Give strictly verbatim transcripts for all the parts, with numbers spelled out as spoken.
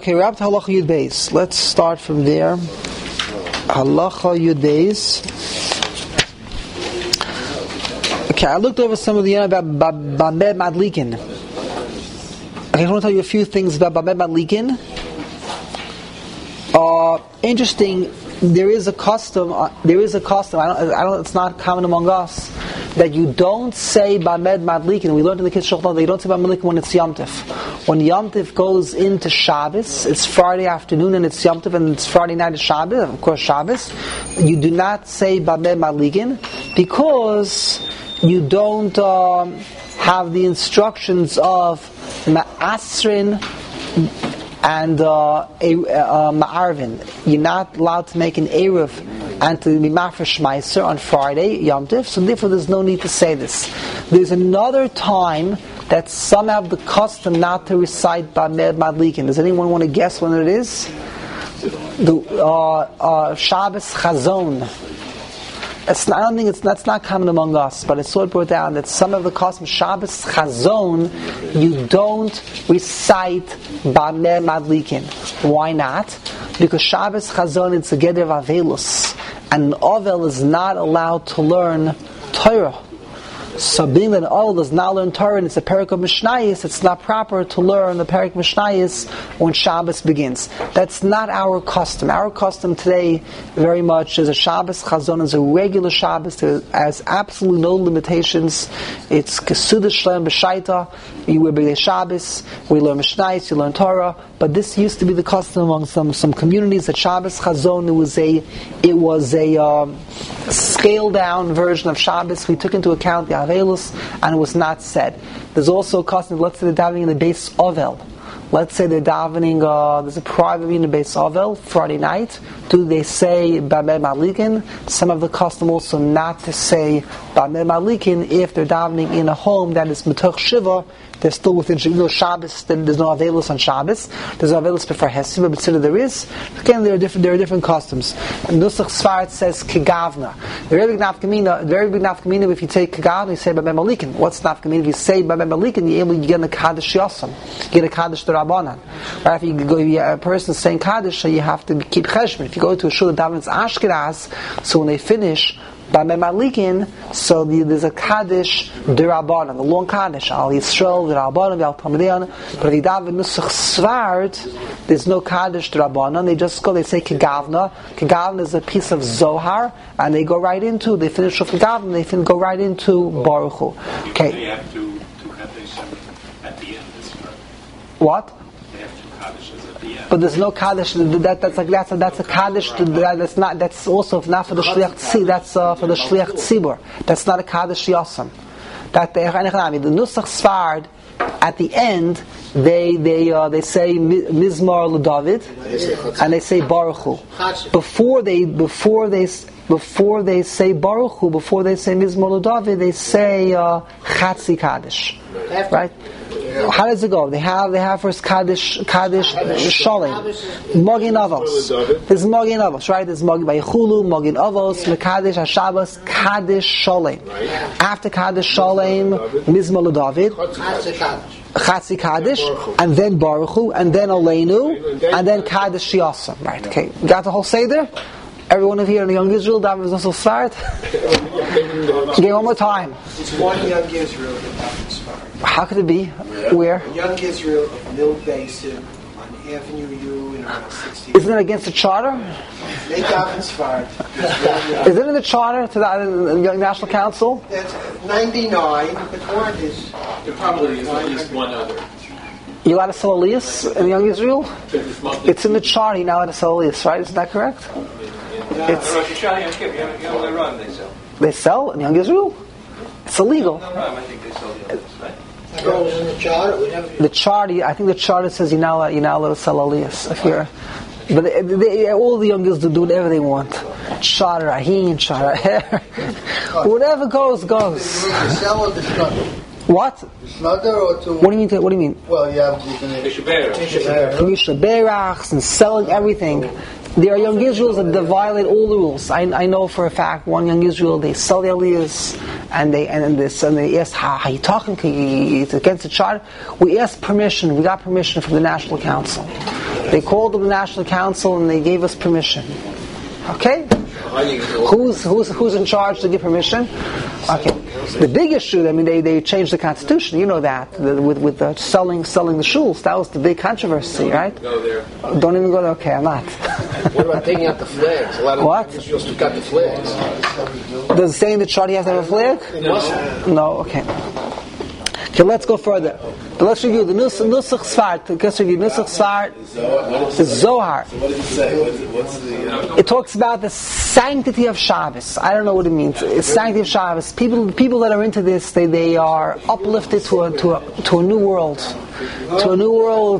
Okay, we're up to Halacha Yud Beis. Let's start from there. Halacha Yud Beis. Okay, I looked over some of the about Bamed Madlikin. Okay, I want to tell you a few things about Bamed Madlikin. Uh, interesting. There is a custom. Uh, there is a custom. I don't, I don't. It's not common among us that you don't say Bamed Madlikin. We learned in the Kids Shulchan that you don't say Bamed Madlikin when it's Yom Tov. When Yom Tov goes into Shabbos, it's Friday afternoon and it's Yom Tov and it's Friday night is Shabbos. Of course, Shabbos. You do not say Bamed Madlikin because you don't um, have the instructions of Ma'asrin and uh, uh, Ma'arvin. You're not allowed to make an Eruv and to be Mafresh Meiser on Friday, Yom Tov, so therefore there's no need to say this. There's another time that some have the custom not to recite Bamed Madlikin. Does anyone want to guess when it is? The uh, uh, Shabbos Chazon. It's not, I don't think it's that's not common among us, but it's sort of brought down that some of the customs Shabbos Chazon you don't recite Bamed Madlikin. Why not? Because Shabbos Chazon it's a geder of Avelus, and an Ovel is not allowed to learn Torah. So being that an Ovel does not learn Torah and it's a Perek of Mishnayos, it's not proper to learn the Perek Mishnayos when Shabbos begins. That's not our custom. Our custom today very much is a Shabbos Chazon is a regular Shabbos. It has absolutely no limitations. It's Kesudah Shlem B'Shaita. You wear B'nai Shabbos. We learn Mishnayos. You learn Torah. But this used to be the custom among some, some communities that Shabbos Chazon it was a it was a um, scaled down version of Shabbos. We took into account the Avelus, and it was not said. There's also a custom, let's say they're davening in the base Ovel. Let's say they're davening, uh, there's a private meeting in the base Ovel, Friday night. Do they say Bamed Madlikin? Some of the custom also not to say Bamed Madlikin if they're davening in a home that is Metoch Shiva. They're still within, you know, Shabbos, then there's no Avelus on Shabbos. There's no Avelus before Hesiv, but still there is. Again, there are different, there are different customs. Nusach Sfarat says Kegavna. The very big nafkamina, the very big nafkamina, if you take Kegavna, you say Bamed Madlikin. What's nafkamina? If you say Bamed Madlikin, you're able to get a Kaddish Yosam. You get a Kaddish D'Rabbanan. Right? If you go, if a person is saying Kaddish, so you have to keep Cheshbon. If you go to a shul that davens Ashkenaz, so when they finish Bamed Madlikin, so the, there's a Kaddish D'Rabbanan, the long Kaddish, Al Yisrael, D'Rabbanan, Al Talmidian. But if you daven Nusach Svart, there's no Kaddish D'Rabbanan. They just go, they say Kegavna. Kegavna is a piece of Zohar, and they go right into, they finish with Kegavna, they fin- go right into Baruch Hu. Okay. They have to, to Kaddish at the end as well. What? But there's no Kaddish. That, that's like that's a, that's a Kaddish. That, that's not. That's also not for the Shliach Tzibur. That's uh, for the Shliach Tzibur. That's not a Kaddish Yosam. That the the Nusach Sfard at the end they they uh, they say Mizmar LeDavid and they say Baruch Hu. Before they before they before they say Baruch Hu, before they say Mizmar LeDavid, they say uh, Chatzi Kaddish. Right? How does it go? They have they have first Kaddish Kaddish Sholem, Magin Avos. There's Magin Avos, right? There's Magin Baychulu, Magin Avos, Mekadesh Hashabbos, Kaddish Sholem. After Kaddish Sholem, Mizmor LeDavid, Chatzi Kaddish, and then Baruch Hu, and then Aleinu, and then Kaddish Yosam. Right? Okay, got the whole Seder. Everyone of here in the Young Israel, that was also start. Okay, one more time. It's one Young Israel that happens far. How could it be? Where? Young Israel of Mill Basin on Avenue U in around sixty. Isn't it against the charter? They happens far. Is it in the charter to the Young National Council? That's ninety-nine, but one is. There probably is at least one other. You're allowed to sell Elias in Young Israel? It's in the charter, you're not allowed to sell Elias, right? Isn't that correct? It's, they sell in Young Israel? It's illegal. The charter, I think the charter says you're not allowed, you're not allowed to sell Elias if you're. But they, they, all the young girls do whatever they want. Charter ahin, charter hair. Whatever goes, goes. What? Or to what do you mean? To, what do you mean? Well, you have to Mishnah Berachs and selling everything. There are young Israels that violate all the rules. I, I know for a fact one young Israel, they sell the Elias and they and this and they ask how, how you talking? Can you, it's against the charter. We asked permission. We got permission from the National Council. They called up the National Council and they gave us permission. Okay? Who's who's who's in charge to give permission? Okay. The big issue, I mean, they, they changed the constitution. You know that the, with with the selling selling the shuls. That was the big controversy, right? Go there. Don't even go there. Okay, I'm not. What about taking out the flags? A lot of What? Israels took out the flags. Does it say in the chart you have to have a flag? No. Okay. Okay, let's go further. But let's review the Nus- Nusach Svart. Let's review Nusach Svart. The Zohar. So what does it say? What's, what's the... Uh, It talks about the sanctity of Shabbos. I don't know what it means. It's sanctity of Shabbos. People, people that are into this, they, they are uplifted to a, to a to a new world, to a new world.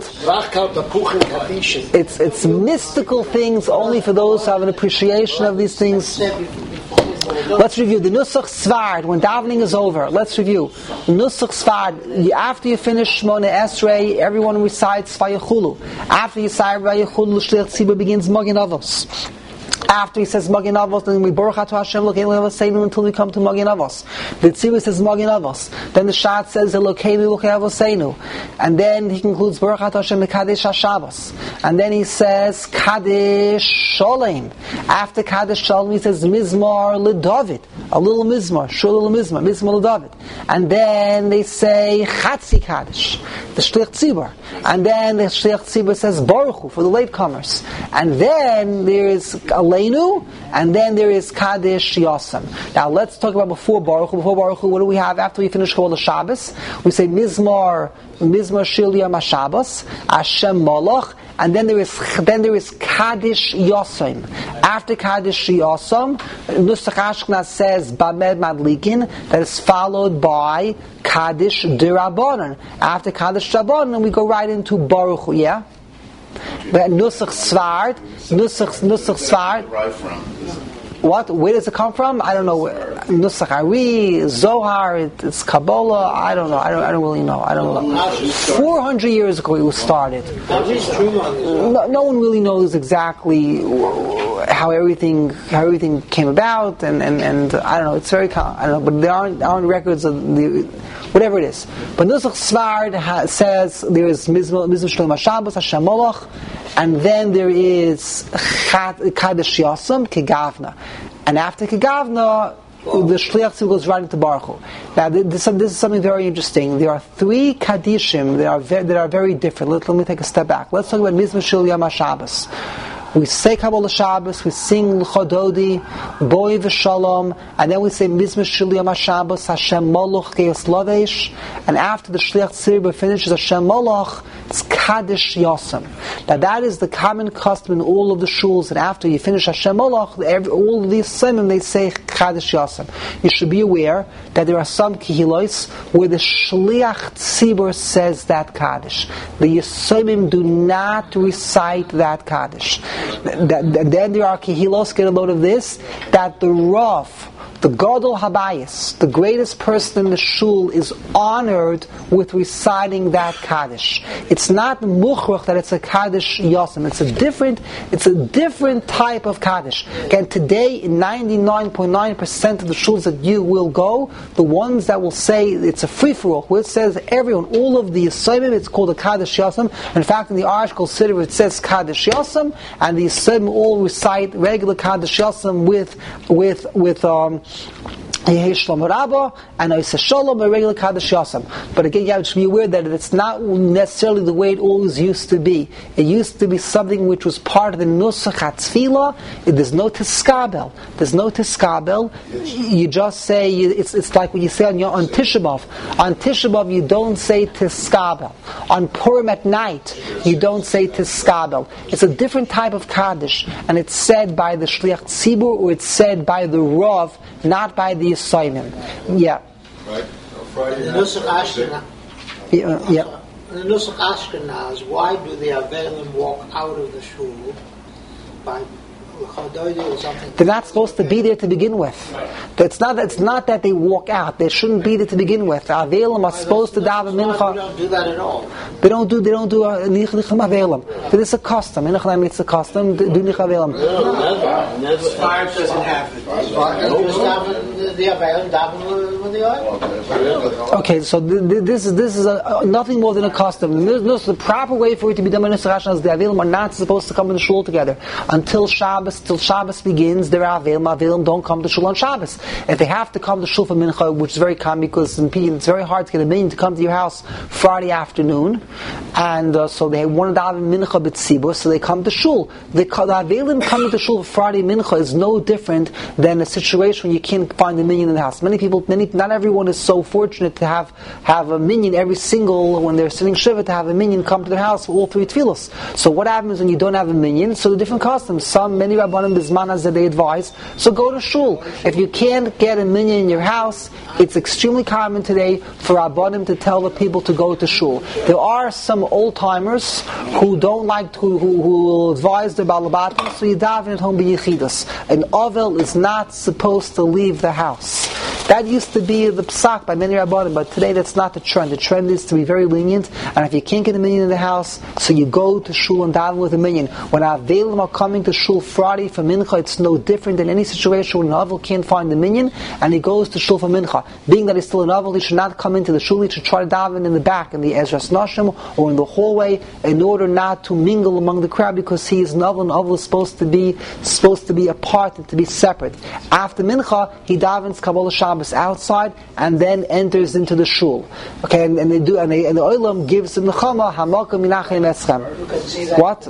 It's it's mystical things only for those who have an appreciation of these things. Let's review the Nusach Svard when davening is over. Let's review Nusach Svard. After you finish Shmona Esrei, everyone recites Vayechulu. After you say Vayechulu, Shliach Tzibur begins Magen Avos. After he says Magen Avos, then we Baruch Atah Hashem Elokeinu Avosseinu until we come to Magen Avos. The Tzibur says Magen Avos. Then the Shat says Elokeinu Elokeinu Avosseinu. And then he concludes Baruch Atah Hashem Mekadesh HaShabbos. And then he says Kadesh Sholem. After Kadesh Sholem he says Mizmar LeDavid. A little Mizmar, short little Mizmar, Mizmar LeDavid. And then they say Chatzi Kadesh, the Shliach Tzibur. And then the Shliach Tzibur says Baruch Hu for the latecomers. And then there is Aleinu, and then there is Kadesh Yasam. Now let's talk about before Baruch Hu. Before Baruch Hu, what do we have after we finish Chol Shabbos? We say Mizmar, Mizmar Shil Yom HaShabbos, Hashem Malach, and then there is then there is Kadesh Yasam. After Kadesh Yasam, Nusach Ashkenaz says Bamed Madlikin, that is followed by Kadesh Dirabanan. After Kadesh Dirabanan, we go right into Baruch Hu. Yeah. But Nusach Svard, Nusach Nusach Svard. What? Where does it come from? I don't know. Nusach Ari, Zohar, it, it's Kabbalah. I don't know. I don't. I don't really know. I don't know. Four hundred years ago, it was started. No, no one really knows exactly how everything how everything came about, and, and, and I don't know. It's very. I don't know. But there aren't, there aren't records of the. Whatever it is. But Nusach Svard ha, says there is Mizmor Shlom HaShabbos, Hashem Molach, and then there is Kadesh Yasam, Kegavna. And after Kegavna, the Shliach Tzibur goes right into Baruch Hu. Now, this, this is something very interesting. There are three Kadishim that are very, that are very different. Let, let me take a step back. Let's talk about Mizmor Shel Yom HaShabbos. We say Kabbalah Shabbos, we sing L'chododi, Boi V'Shalom, and then we say Mizmor Shel Yom HaShabbos, Hashem Moloch Geis Lavesh, and after the Shliach Tzibur finishes Hashem Moloch, it's Kadesh Yasam. Now that is the common custom in all of the shuls, and after you finish Hashem Moloch, every, all of these simon they say Kadesh Yasam. You should be aware that there are some Kehilos where the Shliach Tzibur says that Kadesh. The Yisomim do not recite that Kadesh. Then there are Kehilos, get a load of this, that the Rav, the Gadol Habayis, the greatest person in the shul, is honored with reciting that Kaddish. It's not Mukhrach that it's a Kaddish Yasam. It's a different, it's a different type of Kaddish. Again, today, in ninety-nine point nine percent of the shuls that you will go, the ones that will say it's a free-for-all, where it says everyone, all of the Yisayim, it's called a Kaddish Yasam. In fact, in the article Siddur, it says Kaddish Yasam, and the Yisayim all recite regular Kaddish Yasam with, with, with, um, Yehi Shlomo Rabbah and Oiseh Shalom, a regular Kaddish Yasam. But again, you have to be aware that it's not necessarily the way it always used to be. It used to be something which was part of the Nusach HaTzfilah. There's no Teskabel. There's no Teskabel. You just say, it's it's like when you say on, your, on Tisha B'Av. On Tisha B'Av, you don't say Teskabel. On Purim at night, you don't say Teskabel. It's a different type of Kaddish, and it's said by the Shliach Tzibur, or it's said by the Rav, not by the Yisayim. Yeah. Right. The Nusach Ashkenaz. Yeah. yeah. The Nusach Ashkenaz, why do the Avelim walk out of the shul by L'chododi or something? They're not supposed to be there to begin with. It's not, it's not that they walk out. They shouldn't be there to begin with. The Avelim are supposed to daven mincha. They don't do that at all. They don't do. They don't do Nichem Avelim. But it's a custom. It's a custom. Do nicht Avelim. No, never, never. Fire doesn't have it. The Avelim daven with the oil. Okay, so th- th- this is this is a, uh, nothing more than a custom. There's no, the proper way for it to be done in Israel is the Avelim are not supposed to come in the shul together until Shabbos. Till Shabbos begins, there are Avelim. Avelim don't come to shul on Shabbos. If they have to come to shul for mincha, which is very common because in P, it's very hard to get a minyan to come to your house Friday afternoon, and uh, so they want to daven mincha b'tzibur, so they come to shul. The, the Avelim coming to shul for Friday mincha is no different than a situation when you can't find a minyan in the house. Many people, many, not everyone is so fortunate to have have a minyan every single when they're sitting shiva to have a minyan come to their house for all three tefillos. So what happens when you don't have a minyan? So the different customs. Some many rabbanim bismanas that they advise. So go to shul. If you can't get a minyan in your house, it's extremely common today for rabbanim to tell the people to go to shul. There are some old timers who don't like to, who, who will advise their balabatim, so you daven at home b'yichidas. An ovel is not supposed to leave the house. That used to be the psak by many rabbanim, but today that's not the trend. The trend is to be very lenient, and if you can't get a minyan in the house, so you go to shul and daven with a minyan. When avelim are coming to shul Friday for mincha, it's no different than any situation when an ovel can't find the minyan, and he goes to shul for mincha. Being that he's still an ovel, he should not come into the shul, he should try to daven in the back, in the Ezras Nashim, or in the hallway, in order not to mingle among the crowd, because he is an ovel, and ovel is supposed to be supposed to be apart and to be separate. After mincha, he davens Kabbalah Shabbos outside, and then enters into the shul. Okay, and, and they do, and, they, and the Olam gives him the Chama Hamakom Minachem Eschem. What?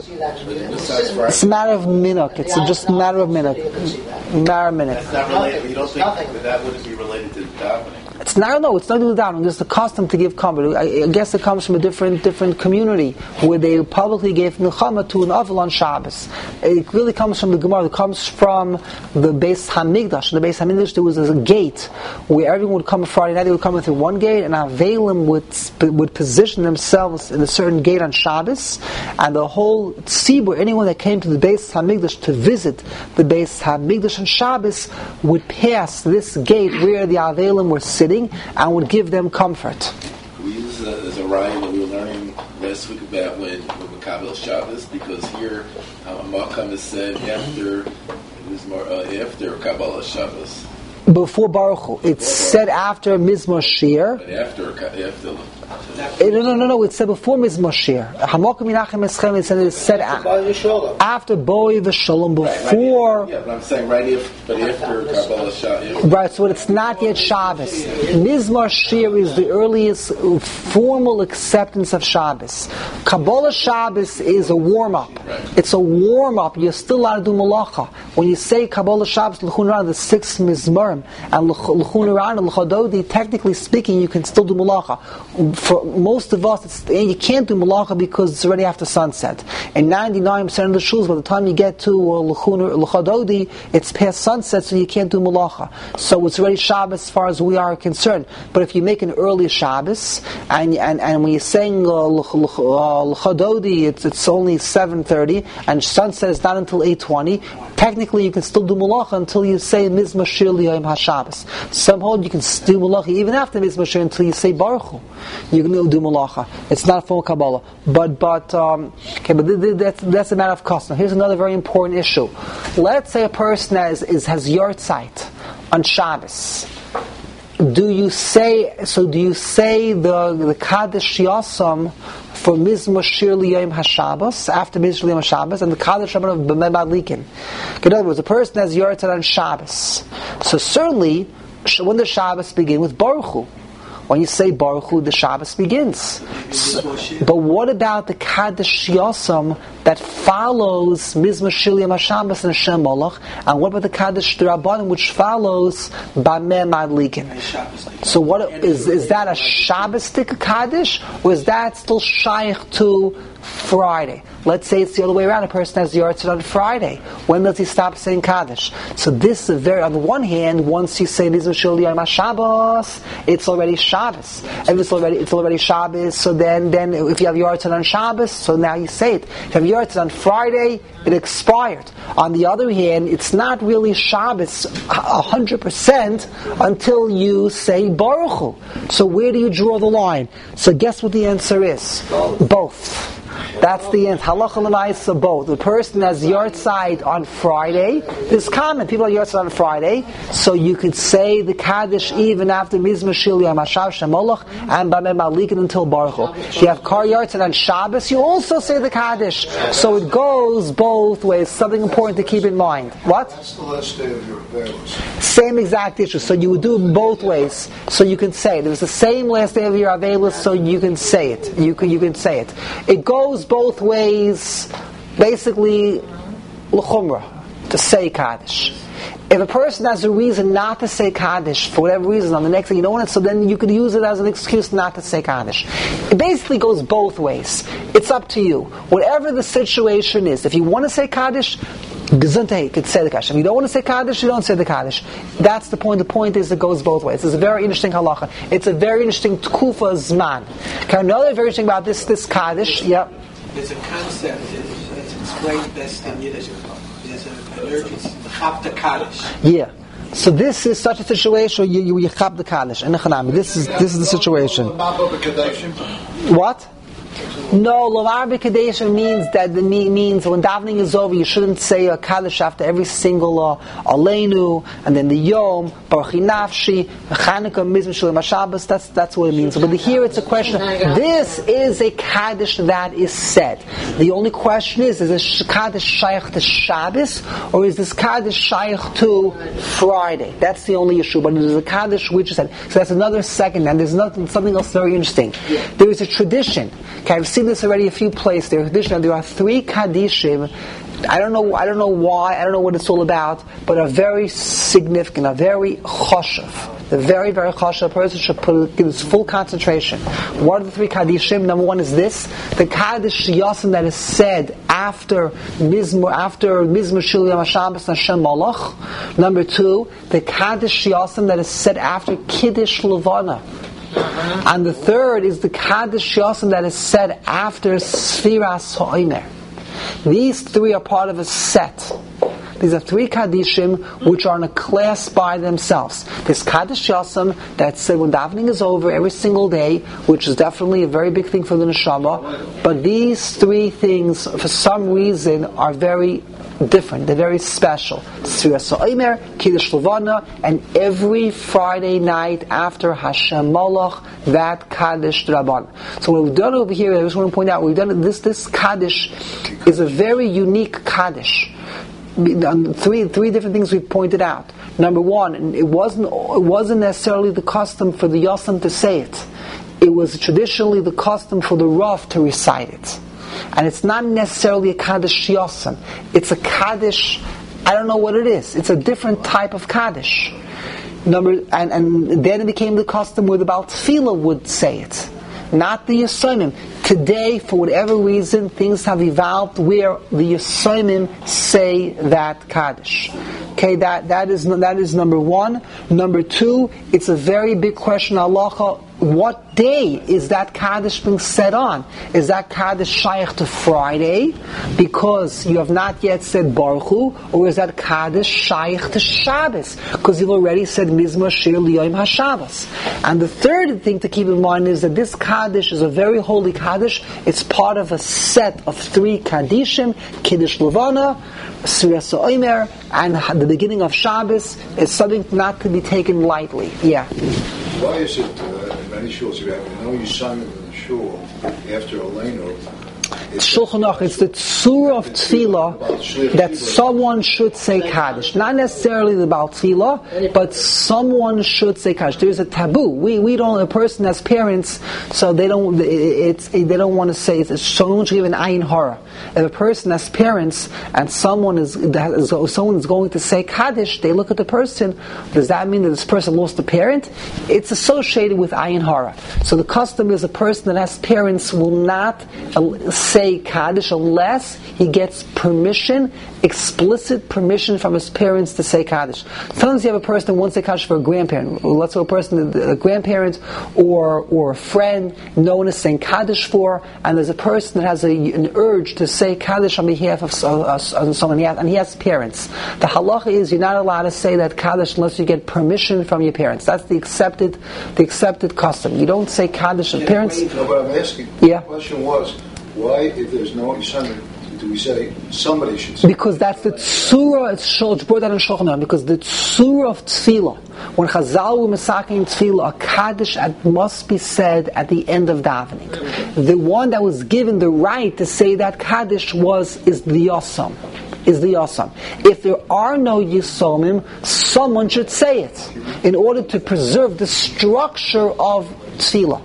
It's a matter of minuk. It's just a matter of minuk. Matter of minuk. It's not related. You don't think that that wouldn't be related to davening? It's not, no, it's not to do down. There's the custom to give kambur. I, I guess it comes from a different different community where they publicly gave milchama to an ovel on Shabbos. It really comes from the Gemara. It comes from the Beis Hamikdash. In the Beis Hamikdash there was a gate where everyone would come on Friday night. They would come through one gate, and Avelim would would position themselves in a certain gate on Shabbos, and the whole tzibur, anyone that came to the Beis Hamikdash to visit the Beis Hamikdash on Shabbos, would pass this gate where the Avelim were sitting, and would give them comfort. We use uh, as a rhyme that we were learning last week about when when Makabel Shabbos, because here uh, Makam is said after it was more uh, after Kabbalah Shabbos. Before Baruch Hu. It's said after Mizmor Shir. But after after. No, no, no, no. It's said before Mizmor Shir. Hamokim Minachem Eschem. It's said it's said a- after Boi V'Shalom. Before. Right, right, yeah, but I'm saying right if, but after Kabbalah Shabbos. Right, so it's not yet Shabbos. Mizmor Shir is the earliest formal acceptance of Shabbos. Kabbalah Shabbos is a warm-up. It's a warm-up. You're still allowed to do malacha. When you say Kabbalah Shabbos, L'chun Ran, the sixth Mizmorim, and L'chun Ran and L'chadodi, technically speaking, you can still do malacha. For most of us, it's, you can't do malacha because it's already after sunset. And ninety-nine percent of the shuls, by the time you get to L'chadodi, it's past sunset, so you can't do malacha. So it's already Shabbos as far as we are concerned. But if you make an early Shabbos, and and, and when you're saying L'chadodi, it's, it's only seven thirty, and sunset is not until eight twenty, technically you can still do malacha until you say Mizmor Shir L'Yom HaShabbos. Some hold you can do malacha even after Mizmor Shir until you say Baruch Hu. You can do malacha. It's not full Kabbalah. But but um, okay, but th- th- that's that's a matter of custom. Here's another very important issue. Let's say a person has is has yortzeit on Shabbos. Do you say so? Do you say the the Kaddish Yasam for Mizmor Shir L'Yom HaShabbos after Mizmor Shir L'Yom HaShabbos and the Kaddish Shabbat of B'mei Madlikin? In other words, a person has yortzeit on Shabbos. So certainly, when the Shabbos begin with Baruch Hu. When you say Baruch Hu, the Shabbos begins. So, but what about the Kaddish Yasam that follows Mizmor Shir L'Yom HaShabbos and Hashem Molech? And what about the Kaddish D'Rabbanan which follows B'mei Madlikin? So what is is that a Shabbostic Kaddish, or is that still shaykh to Friday? Let's say it's the other way around. A person has the yortzeit on Friday. When does he stop saying Kaddish? So this is very, on the one hand, once you say Mizmor Shir L'Yom HaShabbos, it's already Shabbos. And it's already it's already Shabbos. So then, then if you have yortzeit on Shabbos, so now you say it. If you have yortzeit on Friday, it expired. On the other hand, it's not really Shabbos a hundred percent until you say Baruch Hu. So where do you draw the line? So guess what the answer is? Both. That's the end. Halacha l'maisa both. The person has yortzeit on Friday. This is common. People have yortzeit on Friday, so you could say the kaddish even after mizmor shil yom hashav shemolach and b'mem malikin until baruch hu. If you have kar yortzeit on Shabbos, you also say the kaddish. So it goes both ways. Something important to keep in mind. What? That's the last day of your Avelis. Same exact issue. So you would do it both ways. So you can say it. It was the same last day of your Avelis, so you can say it. You can you can say it. It goes both ways. Basically, l'chumrah, to say kaddish. If a person has a reason not to say kaddish for whatever reason on the next day, you don't want it, so then you could use it as an excuse not to say kaddish. It basically goes both ways. It's up to you. Whatever the situation is, if you want to say kaddish, gesundheit, you could say the kaddish. If you don't want to say kaddish, you don't say the kaddish. That's the point. The point is it goes both ways. It's a very interesting halacha. It's a very interesting tkufa zman. Okay, another very interesting about this this kaddish. Yeah. There's a concept that's explained best in Yiddish. There's an urgency. Chap the kaddish. Yeah. So this is such a situation where you you chap the kaddish. This is this is the situation. What? No, Lomar B'Kadesha means that the means when davening is over, you shouldn't say a kaddish after every single uh, Aleinu, and then the Yom, Baruch Nafshi, Chanukah, Mizmor Shel Shabbos. That's that's what it means. But here it's a question. This is a kaddish that is said. The only question is: is this kaddish shaykh to Shabbos, or is this kaddish shaykh to Friday? That's the only issue. But it is a kaddish which is said. So that's another second. And there's nothing, something else very interesting. There is a tradition. Okay, I've seen this already a few places. There, there are three kaddishim. I don't know. I don't know why. I don't know what it's all about. But are very significant. Are very choshev. They're very, very choshev. A person should put give his full concentration. What are the three kaddishim? Number one is this: the kaddish yasim that is said after mizmor after mizmor shil yom hashabbos Hashem malach. Number two, the kaddish yasim that is said after kiddush levana. And the third is the Kaddish Yosem that is said after Sfiras Ha'omer. These three are part of a set. These are three Kaddishim which are in a class by themselves. This Kaddish Yosem that's said when davening is over every single day, which is definitely a very big thing for the neshama. But these three things, for some reason, are very different. They're very special. Sfiras Ha'omer, Kiddush Levana, and every Friday night after Hashem Malach, that Kaddish Draban. So what we've done over here, I just want to point out, we've done this. This Kaddish is a very unique Kaddish. Three three different things we've pointed out. Number one, it wasn't it wasn't necessarily the custom for the Yosem to say it. It was traditionally the custom for the Rav to recite it. And it's not necessarily a Kaddish Yosem. It's a Kaddish, I don't know what it is. It's a different type of Kaddish. Number and, and then it became the custom where the Baal Tefillah would say it. Not the Yisomim. Today, for whatever reason, things have evolved where the Yisomim say that Kaddish. Okay, that, that is that is number one. Number two, it's a very big question, halacha. What day is that Kaddish being said on? Is that Kaddish shaykh to Friday because you have not yet said Baruch Hu, or is that Kaddish shaykh to Shabbos because you've already said Mizmor Shir Yom HaShabbos? And the third thing to keep in mind is that this Kaddish is a very holy Kaddish. It's part of a set of three Kaddishim: Kiddush Levana, Sfiras Ha'omer, and the beginning of Shabbos is something not to be taken lightly. Yeah. Why is it uh, in many shuls you have no Yisayim in the shul after Aleinu? Shulchan Aruch, it's the tzura of tefillah that someone should say Kaddish. Not necessarily the Baal Tefillah, but someone should say Kaddish. There's a taboo. We we don't. A person has parents, so they don't. It's they don't want to say it. Someone should give an ayin hara. If a person has parents and someone is someone is going to say Kaddish, they look at the person. Does that mean that this person lost a parent? It's associated with ayin hara. So the custom is a person that has parents will not say Kaddish unless he gets permission, explicit permission from his parents to say Kaddish. Sometimes you have a person who wants to say Kaddish for a grandparent. Let's say a person, a grandparent or or a friend, no one is saying Kaddish for, and there's a person that has a, an urge to say Kaddish on behalf of uh, someone, and he has parents. The halacha is you're not allowed to say that Kaddish unless you get permission from your parents. That's the accepted, the accepted custom. You don't say Kaddish of parents. No, but I'm asking. Yeah. The question was, Why, if there's no Yisrael, do we say somebody should say? Because that's the tzura. It's brought down in Shulchan Aruch. Because the tzura of tefillah, when Chazal were masaking tefillah, a kaddish must be said at the end of davening. The one that was given the right to say that kaddish was is the yasam. Is the yasam. If there are no yisomim, someone should say it in order to preserve the structure of tefillah.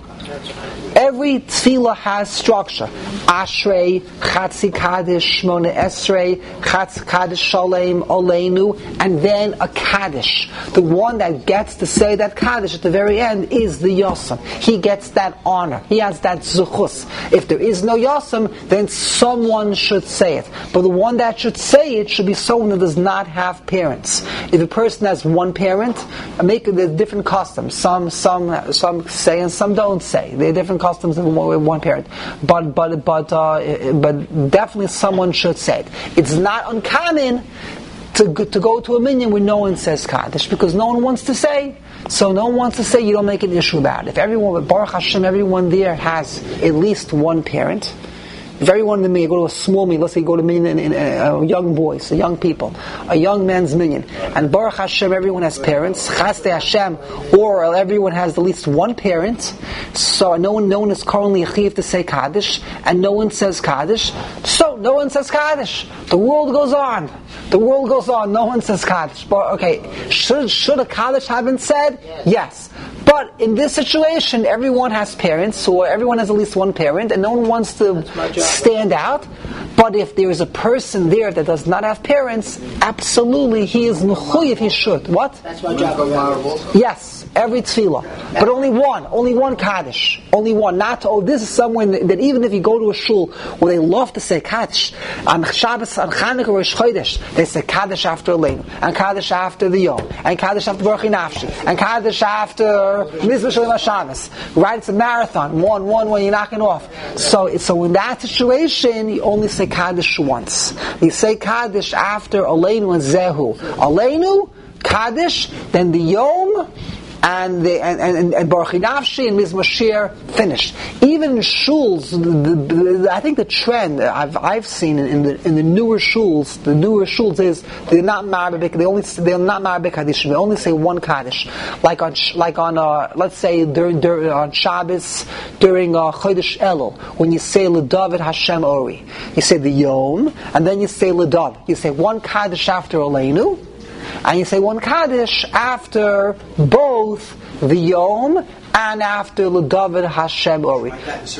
Every tefillah has structure. Ashrei, Chatzi Kaddish, Shmona Esrei, Chatzi Kaddish Shalem, Oleinu, and then a Kaddish. The one that gets to say that Kaddish at the very end is the Yosem. He gets that honor. He has that Zuchus. If there is no Yosem, then someone should say it. But the one that should say it should be someone that does not have parents. If a person has one parent, make it there's different customs. Some, some, some say and some don't say. There are different customs of one, one parent, but but but uh, but definitely someone should say it. It's not uncommon to to go to a minyan where no one says Kaddish because no one wants to say. So no one wants to say. You don't make an issue about it. If everyone, Baruch Hashem, everyone there has at least one parent. If everyone in the minyan, go to a small minyan, let's say you go to a minyan, in, in, uh, young boys, young people, a young man's minyan, and Baruch Hashem, everyone has parents, Chasdei Hashem, or everyone has at least one parent, so no one, no one is currently a chiv to say Kaddish, and no one says Kaddish, so no one says Kaddish. The world goes on. The world goes on, no one says Kaddish. But, okay, should, should a Kaddish have been said? Yes. But in this situation, everyone has parents, or everyone has at least one parent, and no one wants to stand out. But if there is a person there that does not have parents, absolutely he is mechuyev, he should. What? That's my job. Yes, every tefillah. But only one, only one Kaddish. Only one. Not, oh, this is somewhere that, that even if you go to a shul where they love to say Kaddish, on Shabbos, on Chanukah, or Rosh Chodesh, they say Kaddish after Aleinu, and Kaddish after the Yom, and Kaddish after Baruch Nafshi, and Kaddish after Mizvah Shalom HaShabbos. Right? It's a marathon. One, one, one, you're knocking off. So, so in that situation, you only say Kaddish once. You say Kaddish after Aleinu and Zehu. Aleinu, Kaddish, then the Yom, and the and and, and Baruch Nafshi and Mizmor Shir finished. Even in shuls, the, the, the, I think the trend I've I've seen in, in the in the newer shuls, the newer shuls is they're not Marabic. They only they're not Marabic Kaddish. They only say one Kaddish. Like on like on uh, let's say during, during on Shabbos during uh, Chodesh Elul when you say LeDavid Hashem Ori, you say the Yom and then you say LeDavid. You say one Kaddish after Aleinu. And you say one Kaddish after both the Yom and after LeDavid Hashem Ori.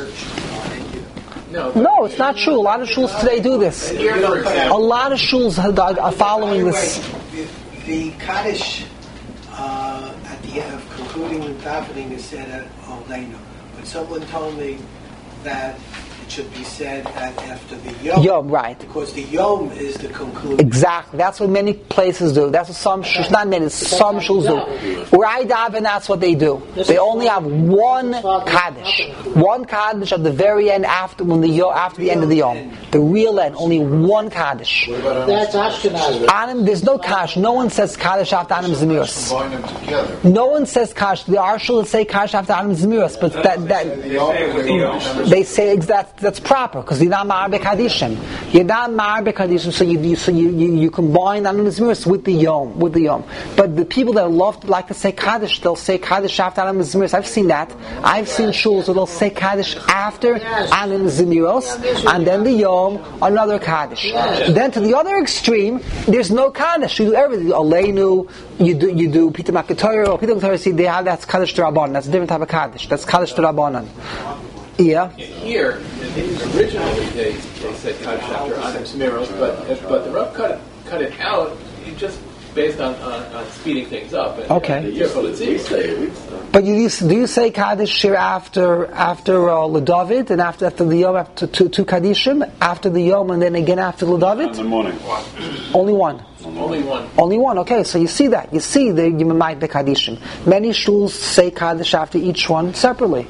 No, no, it's not true. A lot of shuls today do this. A lot of shuls are following this. The, the Kaddish uh, at the end of concluding the davening is said at Oleinu. But someone told me that it should be said at after the Yom. Yom, right. Because the Yom is the conclusion. Exactly. That's what many places do. That's what some shuls, not many, some shuls do. Where I daven, that's what they do. They only have one Kaddish. One Kaddish at the very end after when the Yom, after the end of the Yom. The real end, only one Kaddish. That's Ashkenaz. Anim, there's no Kaddish. No one says Kaddish after Anim Zemiros. Combine them together. No one says Kaddish. There are shuls that say Kaddish after Anim Zemiros, but that, that they say exactly. That's proper because you're not Ma'arbe Kadishim. You're not Ma'arbe Kadishim, so you, you so you, you, you combine Anim Zemiros with the Yom, with the Yom. But the people that love like to say Kaddish, they'll say Kaddish after Anim Zemiros. I've seen that. I've seen shuls where they'll say Kaddish after Anim Zemiros, and then the Yom, another Kaddish. Then to the other extreme, there's no Kaddish. You do everything. Aleinu, you do you do Pita Makatoyer or Pita Makatoyer. See, they have that's Kaddish D'Rabbanan. That's a different type of Kaddish. That's Kaddish D'Rabbanan. Yeah. Here, originally they, they said Kaddish after Anim Zemiros, but but the Rav cut it, cut it out just based on, on, on speeding things up. And, Okay. And the say But you use, do you say Kaddish here after after uh, LeDavid and after after the Yom after two, two Kaddishim after the Yom and then again after LeDavid? In the morning. Only one. only one. Only one. Okay, so you see that. You see the you might be Kaddishim. Many shuls say Kaddish after each one separately.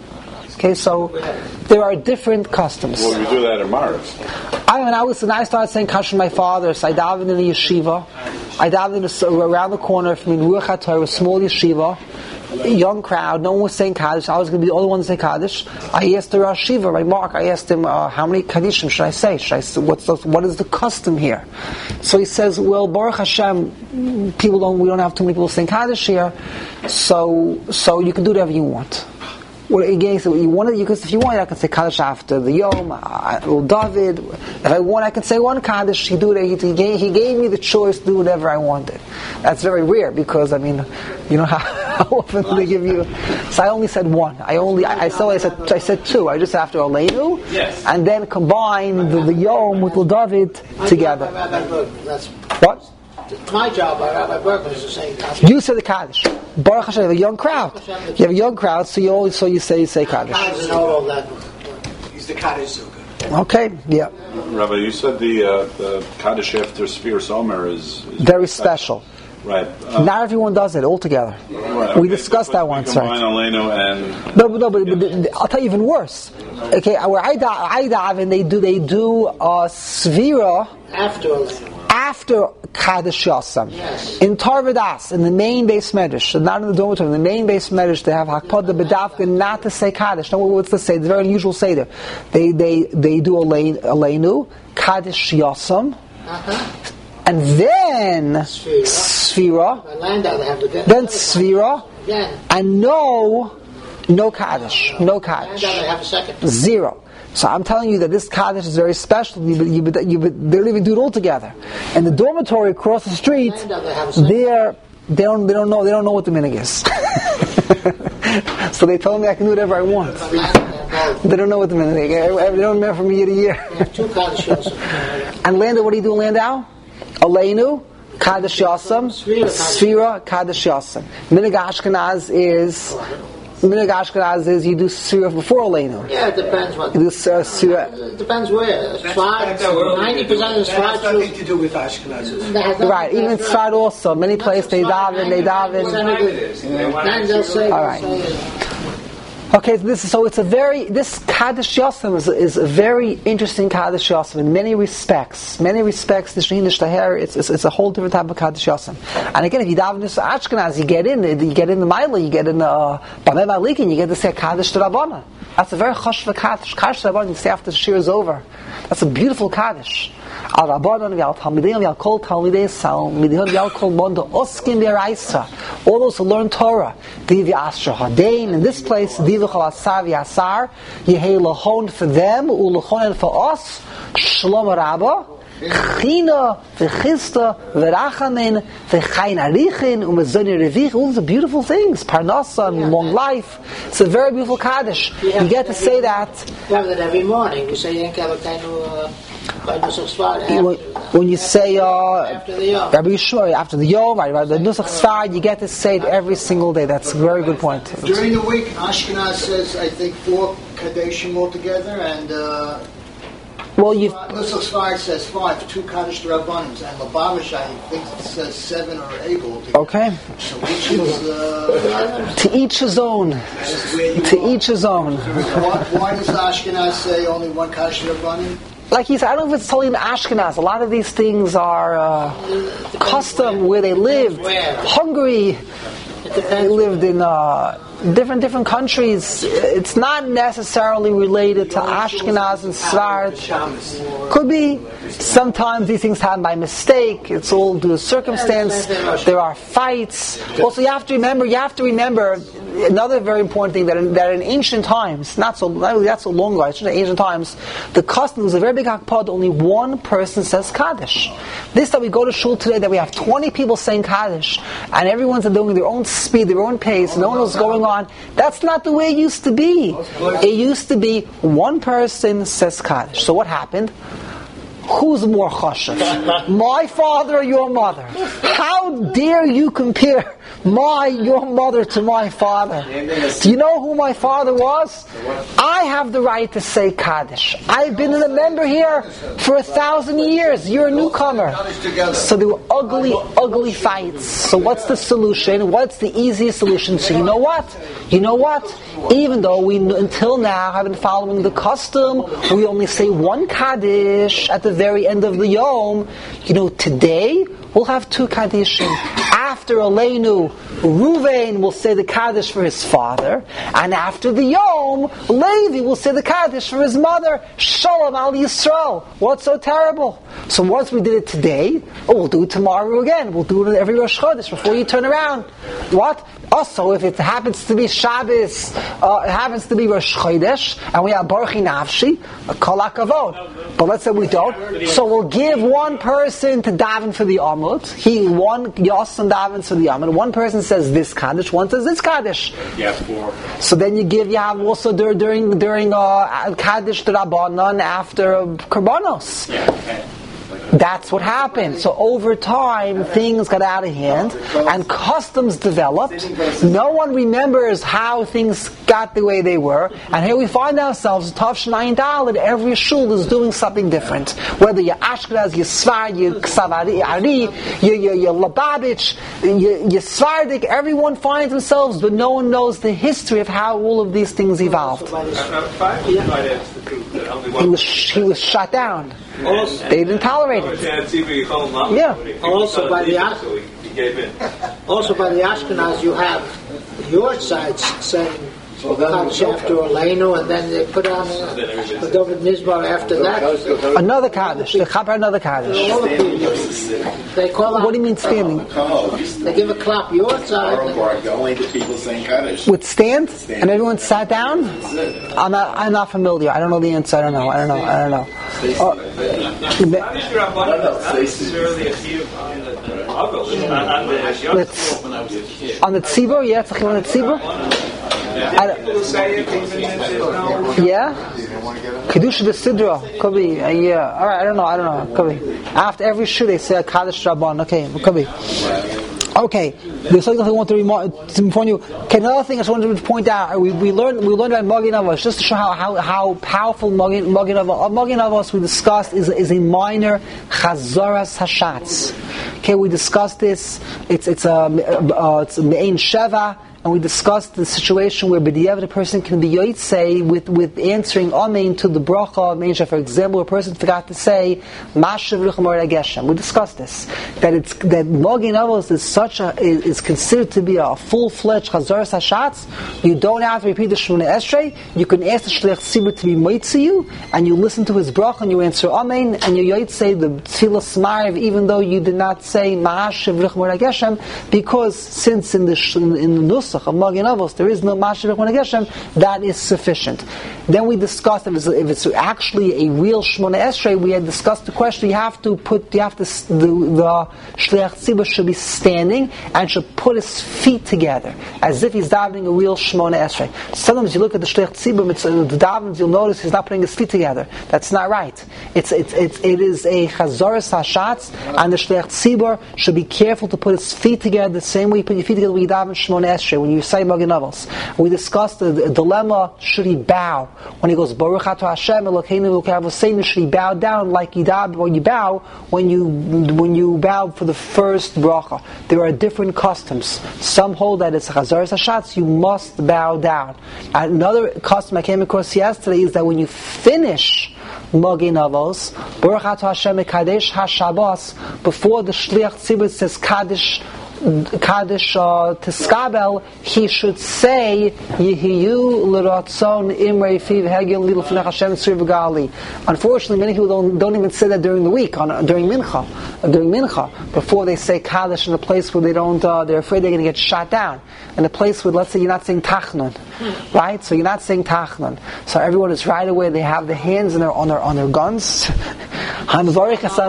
Okay, so there are different customs. Well, we do that in Mars. I when I was when I started saying Kasher my father, so I davened in the yeshiva. I davened in a, around the corner from Ruach HaTorah, a small yeshiva, a young crowd. No one was saying Kaddish. I was going to be the only one to say Kaddish. I asked the Rosh Shiva, my Mark. I asked him, uh, how many Kaddishim should I say? Should I say what's the, what is the custom here? So he says, well, Baruch Hashem, people don't. We don't have too many people saying Kaddish here, so so you can do whatever you want. Well, again, so you want it, you can, if you want, I can say Kaddish after the Yom, uh, David. If I want, I can say one Kaddish. He do it. He gave, he gave me the choice to do whatever I wanted. That's very rare because I mean, you know how, how often do they give you? So I only said one. I only I, I saw I said I said two. I just after Aleinu, yes. And then combine the, the Yom with the David together. That's What? my job. Rabbi Berkman is the same. You say the Kaddish. Baruch Hashem, you have a young crowd. You have a young crowd, so you always so you say you say Kaddish. Guys know all that. He's the Kaddish Zucker. Okay, yeah. Rabbi, you said the uh, the Kaddish after Sfiras Omer is, is Very special. Right. Uh, Not everyone does it altogether. right, We okay, discussed but that we once, combine right? Aleinu and No, but no, but, but, but I'll tell you even worse. Okay, where I da- I daven, they do they do a svira After Aleinu. after Kaddish Yasam. Yes. In Tarvadas, in the main base medrash, not in the dormitory, in the main base medrash, they have Hakpada B'davka not to say Kaddish. No, what's to say? It's a very unusual seder. They they they do Aleinu, Kaddish Yasam, Uh-huh. and then Sfira. Sfira, By Landau, they have the then Sfira, Again. and no, no Kaddish, no Kaddish. Landau, they have a second. Zero. So I'm telling you that this Kaddish is very special. You, you, you, they don't even do it all together. And the dormitory across the street, they're, they don't they don't know they don't know what the minig is. So they told me I can do whatever I want. They don't know what the minig is. They don't remember from year to year. Two Kaddish Yosef. And Landau, what do you do in Landau? Aleinu, Kaddish Yasam, Sfira, Kaddish Yasam. Minig Ashkenaz is Minig Ashkenaz is you do Sfira before Aleinu. Yeah, it depends what. You do uh, Sfira. It depends where. Ninety percent of the That has nothing Sfad to do with Ashkenazis. that has nothing Right, to do even with Sfad also. Many places they daven, they daven. Then they'll say, All right. they'll say, Okay, so this is so it's a very this Kaddish Yasam is, is a very interesting Kaddish Yasam in many respects. Many respects, the Shrin Ishtaher, it's, it's it's a whole different type of Kaddish Yasam. And again, if you daven this Ashkenaz, you get in, you get in the Maila, you get in the Bameh Malikin, you get to say Kaddish to Rabbana. That's a very chashva Kaddish. Kaddish to Rabbana, you say after the shir is over. That's a beautiful Kaddish. Al Rabbanon v'al Talmidim v'al Kol Talmidei Sal Midihon v'al Kol Mondo Oskim v'Yaraisa. All those who learn Torah. Divi Asher Hadein. In this place, Divi Chal Asar v'Yasar. Yehei Lachon for them, U'Lachonen for us. Shalom Rabba. China v'Chista v'Rachamin v'Chayin Arichin u'Mezoni Revich. All these are beautiful things. Parnasa and long life. It's a very beautiful Kaddish. You get to say that. you have that every morning. You say, Yen Kavakainu, When, when you say uh, after the Yom. Rabbi Yishmael, after the Yom, right, right, the Nusach Sfard, you get to say it every single day. That's a very good point. During the week, Ashkenaz says, I think, four Kaddeshim altogether, and uh, Well, you Nusach Sfard says five, two Kaddish Rabbanim, and Lubavitch, I think, it says seven or eight altogether. okay? So which is, uh, To each his own. is where you To are. each his own. Why, why does Ashkenaz say only one Kaddish Rabbanim? Like he said, I don't know if it's totally in Ashkenaz. A lot of these things are uh, custom where they lived. Hungary, they lived in uh, different different countries. It's not necessarily related to Ashkenaz and Sfard. Could be. Sometimes these things happen by mistake. It's all due to circumstance. There are fights. Also, you have to remember. You have to remember another very important thing that in, that in ancient times, not so not really that so long ago, in ancient times, the custom was a very big hakpad. Only one person says Kaddish. This that we go to shul today, that we have twenty people saying Kaddish, and everyone's doing their own speed, their own pace, no one knows what's going on. That's not the way it used to be. It used to be one person says Kaddish. So what happened? Who's more chashav? My father or your mother? How dare you compare My, your mother to my father. Do you know who my father was? I have the right to say Kaddish. I've been a member here for a thousand years. You're a newcomer. So there were ugly, ugly fights. So what's the solution? What's the easiest solution? So you know what? You know what? Even though we until now have been following the custom, we only say one Kaddish at the very end of the Yom. You know, today we'll have two Kaddishim. After Aleinu, Ruvain will say the Kaddish for his father, and after the Yom, Levi will say the Kaddish for his mother. Shalom al Yisrael. What's so terrible? So once we did it today, oh, we'll do it tomorrow again. We'll do it every Rosh Chodesh before you turn around. What? Also, if it happens to be Shabbos, uh, it happens to be Rosh Chodesh, and we have Baruch Nafshi, Kol HaKavod. But let's say we don't. So we'll give one person to daven for the Amud. He, one Yosan davens for the Amud. One person says this Kaddish, one says this Kaddish. Yeah, four. So then you give, you have also dur- during during uh, Kaddish to Rabbanan after uh, Karbanos. Yeah, okay. That's what happened. So over time, things got out of hand, and customs developed. No one remembers how things got the way they were, and here we find ourselves, Tavshin Ayin Daled, every shul is doing something different. Whether you're Ashkenaz, you're Sfar, you're Ksavari, Ari, you're, you're, you're Lubavitch, you're, you're Svardik, everyone finds themselves, but no one knows the history of how all of these things evolved. He was, he was shut down. Also, They didn't tolerate it. Yeah. Also by the Ash- also by the Ashkenaz, you have your sides saying Kaddish after Aleinu, and then they put on the David Mizbar after that. Another Kaddish. They chapar another Kaddish. All the people, they call out, What do you mean standing? they give a clap your side. Only the people saying Kaddish. With stand? And everyone sat down? I'm not, I'm not familiar. I don't know the answer. I don't know. I don't know. I don't know. Uh, let's, on the tzibur? Yeah, it's on the tzibur? I don't- Yeah? Kedusha de Sidra. Could be. Uh, yeah. Alright, I don't know. I don't know. Could be. After every shoe they say a Kaddish Rabban. Okay. Could be. Okay, there's something I want to remind to inform you. Okay, another thing I just wanted to point out. We, we learned we learned about Magin Avos just to show how how, how powerful Magin Magin Avos. Magin Avos we discussed is is a minor Chazaras Hashatz. Okay, we discussed this. It's it's a uh, it's Me'ain Sheva. And we discussed the situation where b'diavad a person can be yotzei with with answering amen to the bracha of Me'ain. For example, a person forgot to say Mashav Ruchmar Geshem. We discussed this, that it's that Magin Avos is such a is, is considered to be a full fledged Chazaras Hashatz. You don't have to repeat the Shemona Esrei. You can ask the Shliach Tzibur to be moitzi you, and you listen to his bracha and you answer amen, and you yotzei the Tefillah Smarv, even though you did not say Mashav Ruchmar Geshem, because since in the in, in the Nus of Magin Avos, there is no Mashiach Shemona Geshem, that is sufficient. Then we discussed if it's, if it's actually a real Shemona Esrei, we had discussed the question, you have to put, you have to, the, the Shliach Tzibur should be standing and should put his feet together, as if he's davening a real Shemona Esrei. Sometimes you look at the Shliach Tzibur, the davens, you'll notice he's not putting his feet together. That's not right. It's, it's, it's, it is a Chazaras Hashatz, and the Shliach Tzibur should be careful to put his feet together the same way you put your feet together when you daven Shemona Esrei, when you say Magin Avos. We discussed the, the dilemma, should he bow? When he goes, Baruch Ato Hashem, Elokeinu Elokei Avoseinu, should he bow down like you dab, when you bow, when you, when you bow for the first bracha? There are different customs. Some hold that it's Chazaras Hashatz, you must bow down. And another custom I came across yesterday is that when you finish Magin Avos, Baruch Ato Hashem Kadesh HaShabbos, before the Shliach Tzibur says Kadesh Kaddish uh, Tiskabel, he should say Yehiyu L'Ratzon Imrei Fiv Hegel Lidl Fnech Hashem Tzur V'Gali. Unfortunately, many people don't, don't even say that during the week, on uh, during Mincha, uh, during Mincha, before they say Kaddish in a place where they don't, uh, they're afraid they're going to get shot down. In a place where, let's say, you're not saying Tachnun, right? So you're not saying Tachnun. So everyone is right away. They have the hands in their, on their on their guns. And if the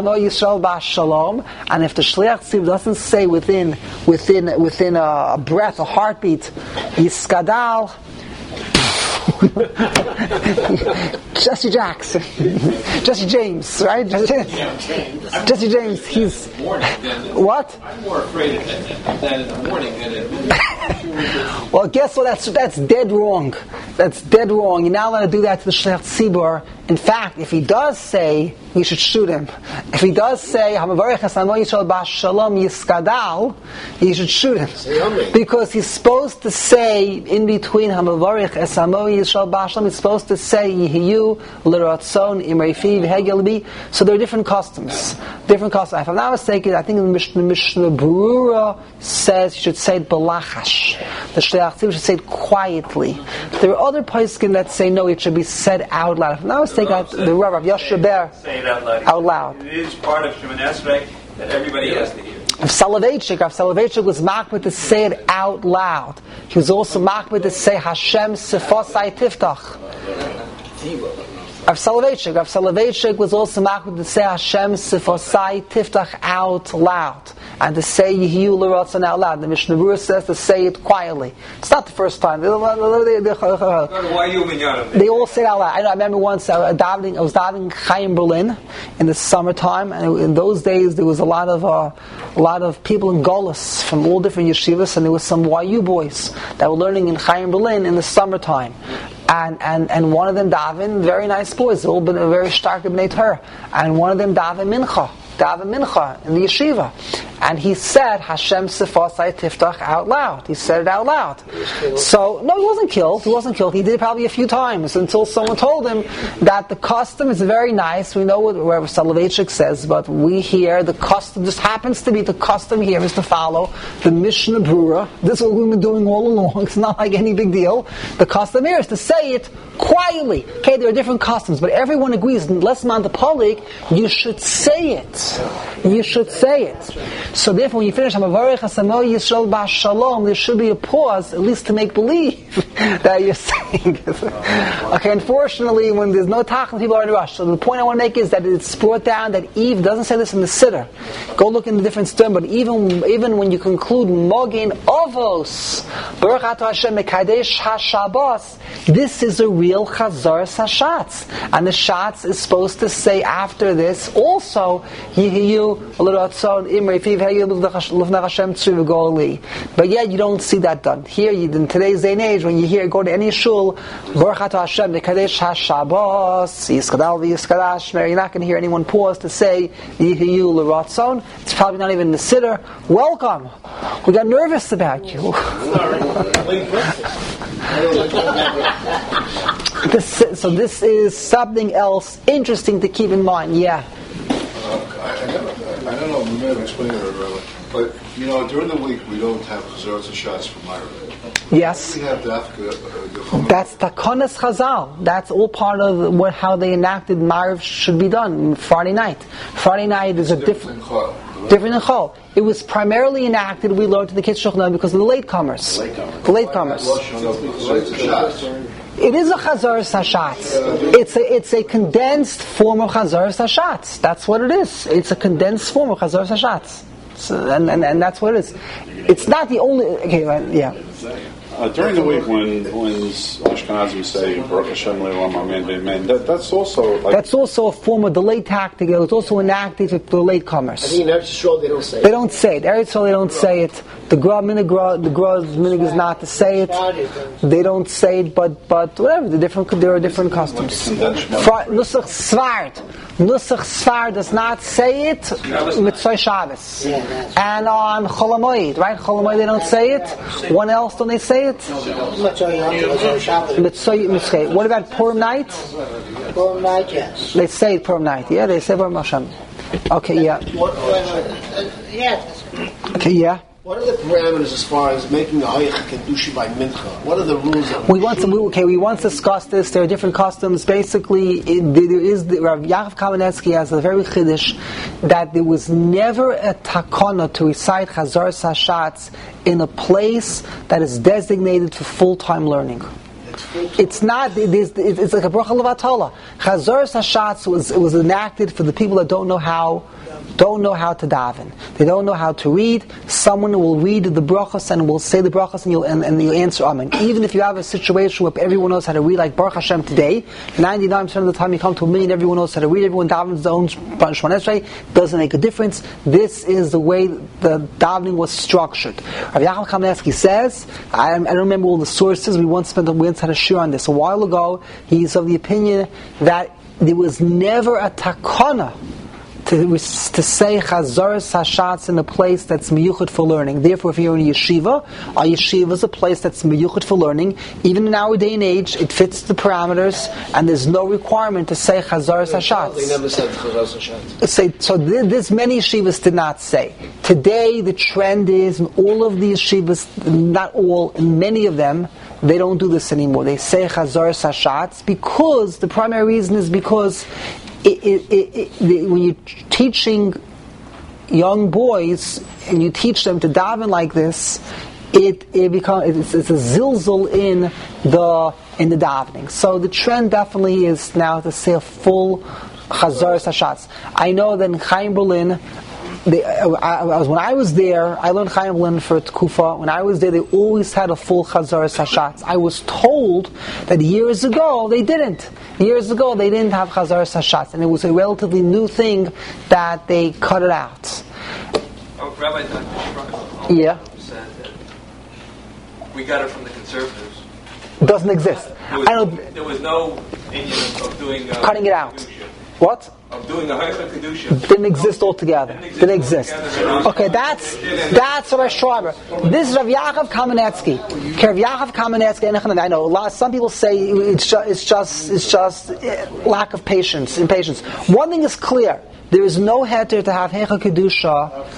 Shliach Tzibur doesn't say within within within a breath, a heartbeat, Yiskadal, Jesse Jackson, Jesse James, right? Jesse, Jesse James. He's what? I'm more afraid of that in the morning than in the Well, guess what? That's that's dead wrong. That's dead wrong. You're not allowed to do that to the Shliach Tzibur. In fact, if he does say, you should shoot him. If he does say, "Hamavarech Hasamo Yisrael B'Shalom Yiskadal," you should shoot him, because he's supposed to say in between Hamavarech Hasamo Yisrael B'Shalom. He's supposed to say Yehiyu L'Ratzon Imreifi V'Hegelbi. So there are different customs. Different customs. If I'm not mistaken, I think the Mishnah, Mishnah Berurah says you should say it b'lachash. The Shliach Tzibur should say it quietly. There are other poskim that say no, it should be said out loud. If I'm not mistaken, I, the Rav Yosher Ber Say it out loud. out loud. It is part of Shemon Esrei that everybody has to hear. If Soloveitchik, if Soloveitchik was makbid to say it out loud, he was also makbid to say Hashem Sefosai Tiftach. Rav Soloveitchik, Rav Soloveitchik was also makbid to say Hashem Sefosai Tiftach out loud, and to say Yehiyu L'Ratzon out loud. The Mishnah Berurah says to say it quietly. It's not the first time. They, they, they, they all say it out loud. I, I remember once I was davening, I was davening Chaim Berlin in the summertime, and in those days there was a lot of uh, a lot of people in Golis from all different yeshivas, and there was some Y U boys that were learning in Chaim Berlin in the summertime. And, and and one of them daven, very nice boys, all been very stark b'nei Torah, and one of them daven mincha, daven mincha in the yeshiva, and he said Hashem Sefosai Tiftach out loud. He said it out loud. So no, he wasn't killed. He wasn't killed. He did it probably a few times until someone told him that the custom is very nice. We know what Rav Soloveitchik says, but we here the custom just happens to be the custom here is to follow the Mishnah Berurah. This is what we've been doing all along. It's not like any big deal. The custom here is to say it quietly. Okay, there are different customs, but everyone agrees. Unless Mantapolik, you should say it. You should say it. So therefore, when you finish Hamavarech Hasamo Yisrael B'Shalom, there should be a pause, at least to make believe that you're saying it. Okay, unfortunately, when there's no tachlis, people are in a rush. So the point I want to make is that it's brought down that Eve doesn't say this in the Siddur. Go look in the different stern, but even even when you conclude Mogin Avos, Baruch Atah Hashem Mekadesh HaShabbos, this is a real Chazar Hashatz. And the Shatz is supposed to say after this also, Yehiyu L'Ratzon Imrei Fiv Hegel L'Fnei Hashem Tzvi V'Goli. But yet you don't see that done. Here, you, in today's day and age, when you hear, go to any shul, Baruch Atah Hashem Mekadesh HaShabbos, Yiskadal V'Yiskadash, you're not going to hear anyone pause to say Yehiyu L'Ratzon. It's probably not even in the Siddur. Welcome. We got nervous about you. This, so this is something else interesting to keep in mind. Yeah. Uh, I, I, never, I don't know. We may have explained it earlier, but you know, during the week we don't have Chazaros and shots for Myra. Yes. We have Dafka. Uh, That's Takonas Chazal. That's all part of what how they enacted Marv should be done Friday night. Friday night is a different. different Different than Chol. It was primarily enacted, we learned in the Kitzur Shulchan because of the latecomers. The latecomers. It is a Chazaros Hashatz. It's a it's a condensed form of Chazaros Hashatz. That's what it is. It's a condensed form of Chazaros Hashatz. So, and, and and that's what it is. It's not the only. Okay, right, yeah. Uh, during the week when when Ashkenazim say Baruch Hashem Le'olam Amen V'Amen, that that's also like that's also a form of delay tactic. It was also enacted for the latecomers. I think in Eretz Yisrael they don't say it. They don't say it. Eretz Yisrael they don't say it. The Gra Minigra, the Gra's minig is not to say it. They don't say it, but but whatever. The different there are different customs. Nusach Svart, Nusach Svart does not say it Mitzvah Shabbos, and on Chol HaMoed, right? Chol HaMoed they don't say it. When else don't they say it? Mitzvah. What about Purim night? Purim night, yes. They say it Purim night. Yeah, they say Purim Hashem. Okay, yeah. What, uh, yeah. Okay, yeah. What are the parameters as far as making a Hayach Kedusha by Mincha? What are the rules? Of we once we, okay. We once discussed this. There are different customs. Basically, it, there is the, Rav Yaakov Kamenetsky has a very chiddush that there was never a takana to recite Chazaros Hashatz in a place that is designated for full-time learning. It's not. It is, it's like a bracha levatala. Chazaros Hashatz was it was enacted for the people that don't know how don't know how to daven. They don't know how to read. Someone will read the brachas and will say the brachas and you'll, and, and you'll answer amen. Even if you have a situation where everyone knows how to read, like Baruch Hashem today, ninety-nine percent of the time you come to a million, everyone knows how to read, everyone davens their own Shemona Esrei, doesn't make a difference. This is the way the davening was structured. Rabbi Yaakov Kamenetsky says, I, I don't remember all the sources, we once spent a, we once had a shir on this a while ago, he's of the opinion that there was never a takana to, to say Chazaras Hashatz in a place that's miyuchad for learning. Therefore, if you're in a yeshiva, a yeshiva is a place that's miyuchad for learning. Even in our day and age, it fits the parameters, and there's no requirement to say Chazaras Hashatz. They never said Chazaras Hashatz. Say, so th- this many yeshivas did not say. Today, the trend is, in all of these yeshivas, not all, in many of them, they don't do this anymore. They say Chazaras Hashatz because, the primary reason is because It, it, it, it, the, when you're teaching young boys and you teach them to daven like this, it it becomes it's, it's a zilzal in the in the davening. So the trend definitely is now to say a full Chazaras Hashatz. I know that in Chaim Berlin, They, I, I was, when I was there, I learned Chaim Berlin for Tkufa. When I was there, they always had a full Chazaras Hashatz. I was told that years ago they didn't. Years ago they didn't have Chazaras Hashatz, and it was a relatively new thing that they cut it out. Oh, Rabbi Doctor Schreiber Yeah. said that we got it from the conservatives. It doesn't exist. There was, I don't. there was no Indian of doing uh, Cutting it out. Kedusha. What? Of doing a Haifa Kedusha. Didn't exist altogether. Didn't exist. Okay, that's that's Rabbi Schreiber. This is Rav Yaakov Kamenetsky. Okay, Rav Yaakov Kamenetsky. I know a lot. Some people say it's just it's just it's just lack of patience, impatience. One thing is clear: there is no heter to have Heicha Kedusha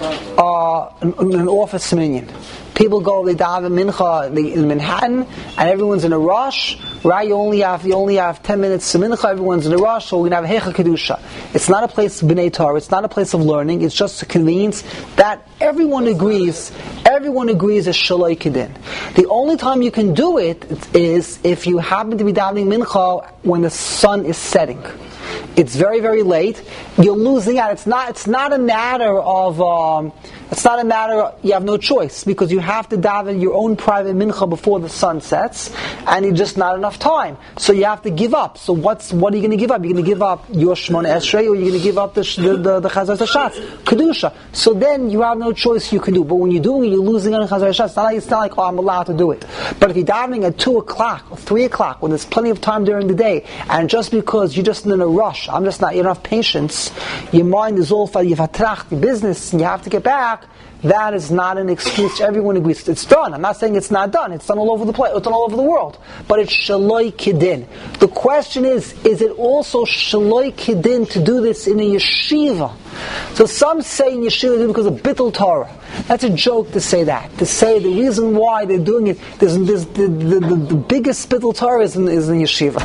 uh, in an office minyan. People go, they daven mincha in Manhattan, and everyone's in a rush. Right? You only have you only have ten minutes to mincha. Everyone's in a rush, so we're gonna have heicha kedusha. It's not a place of b'nei Torah. It's not a place of learning. It's just a convenience that everyone agrees. Everyone agrees is shaloi kedin. The only time you can do it is if you happen to be davening mincha when the sun is setting. It's very, very late. You're losing out. It's not. It's not a matter of. Um, it's not a matter. Of, you have no choice because you have to daven your own private mincha before the sun sets, and it's just not enough time. So you have to give up. So what's what are you going to give up? You're going to give up your Shemona Esrei, or you're going to give up the the the, the Chazaras Hashatz, Kedusha. So then you have no choice. You can do. But when you're doing it, you're losing on Chazaras Hashatz. It's not like it's not like oh, I'm allowed to do it. But if you're davening at two o'clock or three o'clock, when there's plenty of time during the day, and just because you're just in a rush, I'm just not, you don't have patience, your mind is all, you've hatracht, your business, and you have to get back, that is not an excuse. Everyone agrees. It's done. I'm not saying it's not done. It's done all over the place. It's done all over the world. But it's shaloi kidin. The question is, is it also shaloi kidin to do this in a yeshiva? So some say in yeshiva do it because of bittul Torah. That's a joke to say that. To say the reason why they're doing it, there's, there's, the, the, the, the biggest bittul Torah is in, is in yeshiva.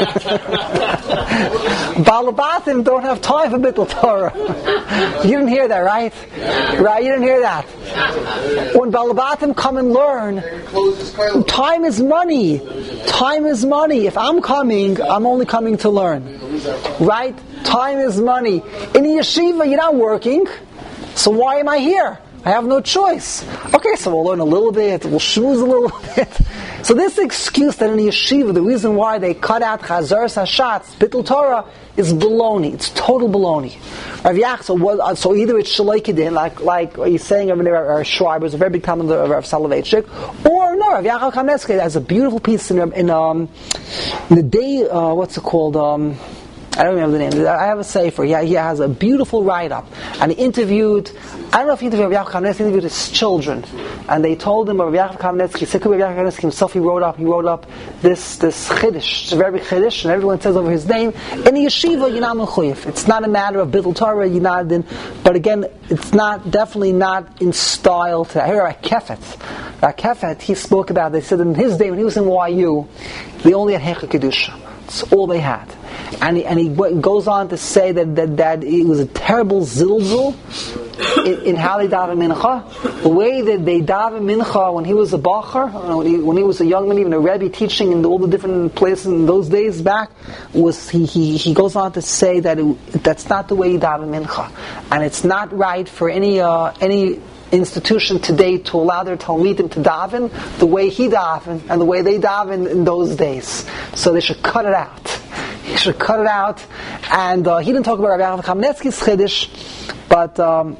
Balabatim don't have time for bittul Torah. You didn't hear that, right? Right? You didn't hear that. When Balabatim come and learn, time is money. Time is money. If I'm coming, I'm only coming to learn. Right? Time is money. In the yeshiva, you're not working. So why am I here? I have no choice. Okay, so we'll learn a little bit, we'll schmooze a little bit. So this excuse that in the yeshiva, the reason why they cut out Chazaras Hashatz, bittul Torah, is baloney. It's total baloney. Rav Yaakov, so, what, so either it's shaloi kedin, like like he's saying over there, our Schreiber is a very big time of Rav Soloveitchik, or no, Rav Yaakov Kamenetsky has a beautiful piece in in, um, in the day. Uh, what's it called? Um, I don't remember the name. I have a sefer. He, he has a beautiful write-up. And he interviewed, I don't know if he interviewed Rav Yaakov Kamenetsky, he interviewed his children. And they told him, Rav Yaakov Kamenetsky, Rav Yaakov Kamenetsky himself, he wrote up, he wrote up this, this chiddush, it's a very big chiddush, and everyone says over his name. In the yeshiva, you're not mechuyev. It's not a matter of bittul Torah, you're not in, but again, it's not, definitely not in style to, I hear Rav Kefet. Rav Kefet, he spoke about, they said in his day, when he was in Y U, they only had Heicha Kedusha. That's all they had. And he, and he goes on to say that, that, that it was a terrible zilzul in, in how they daven mincha. The way that they daven mincha when he was a bacher, when he, when he was a young man, even a rebbe teaching in all the different places in those days back, was he he, he goes on to say that it, that's not the way you daven mincha, and it's not right for any uh, any institution today to allow their talmidim to daven the way he daven and the way they daven in those days. So they should cut it out. He should cut it out. And uh, he didn't talk about Rabbi Yaakov Kamenetsky's chiddush, but um,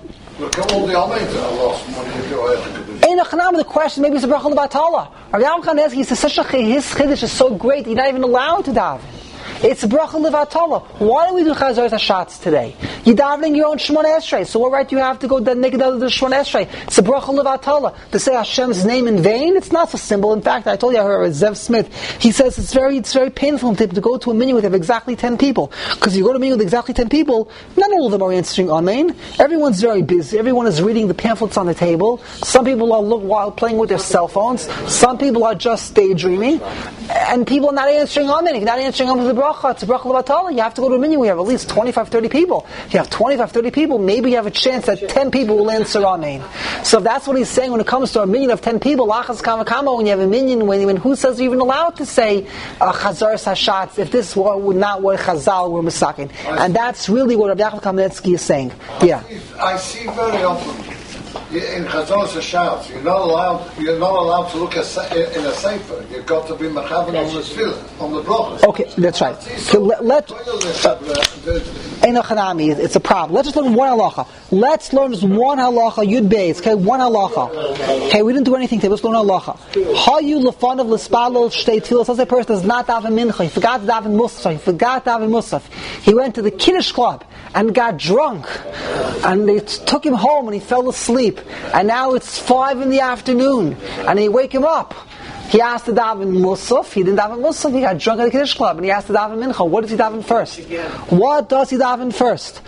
the question, maybe it's a bracha levatala. Rabbi Yaakov Kamenetsky says such a his chiddush is so great you're not even allowed to daven. It's bracha levatala. Why do we do Chazar Hashatz today? You're davening your own Shemona Esrei. So what right do you have to go make another Shemona Esrei? It's a bracha levatala. To say Hashem's name in vain, it's not so simple. In fact, I told you I heard Zev Smith. He says it's very it's very painful to, to go to a minyan with exactly ten people. Because you go to a minyan with exactly ten people, not all of them are answering Amen. Everyone's very busy. Everyone is reading the pamphlets on the table. Some people are look while playing with their cell phones. Some people are just daydreaming. And people are not answering Amen. If you're not answering Amen with the bracha, it's a bracha levatala. You have to go to a minyan. We have at least twenty-five, thirty people. If you have twenty-five, thirty people, maybe you have a chance that ten people will answer Amen. So if that's what he's saying when it comes to a minyan of ten people, lachas kamakama, when you have a minyan, when, when who says you're even allowed to say uh, Chazar Hashatz if this were not what Chazal were misakin? And that's really what Rabbi Yaakov Kamenetsky is saying. Yeah. I see very often in Chazon Hashatz, you're not allowed. You're not allowed to look at in a sefer. You've got to be mechavan on the tefillah, on the brachos. Okay, that's right. So let, let Einochanami, it's a problem. Let's just learn one halacha. Let's learn just one halacha. Yud Beis. Okay, one halacha. Okay, we didn't do anything today. Let's learn halacha. Hayu lefanav l'spalo shtei tefillos. Let's say a person does not daven mincha. He forgot to daven musaf. He forgot to daven musaf. He went to the kiddush club and got drunk, and they t- took him home and he fell asleep. And now it's five in the afternoon, and they wake him up. He asked to daven musaf. He didn't daven musaf. He got drunk at the kiddush club, and he asked to daven mincha. What does he daven first? What does he daven first?